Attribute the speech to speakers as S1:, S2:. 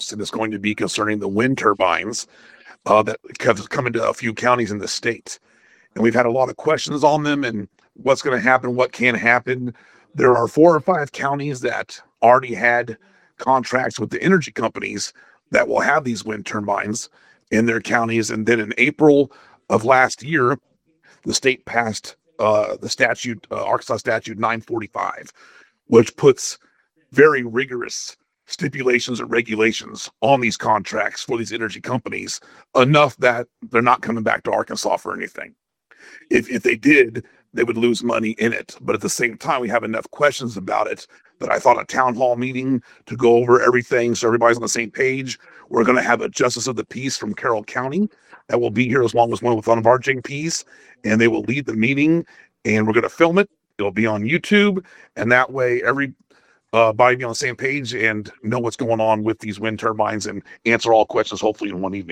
S1: and it's going to be concerning the wind turbines that have come into a few counties in the state. And we've had a lot of questions on them and what's going to happen, what can happen. There are 4 or 5 counties that already had contracts with the energy companies that will have these wind turbines in their counties. And then in April of last year, the state passed the statute, Arkansas Statute 945, which puts very rigorous stipulations and regulations on these contracts for these energy companies, enough that they're not coming back to Arkansas for anything. If they did, they would lose money in it. But at the same time, we have enough questions about it that I thought a town hall meeting to go over everything so everybody's on the same page. We're going to have a justice of the peace from Carroll County that will be here as long as one of our JPs, and they will lead the meeting, and we're going to film it. It'll be on YouTube, and that way everybody be on the same page and know what's going on with these wind turbines and answer all questions hopefully in one evening.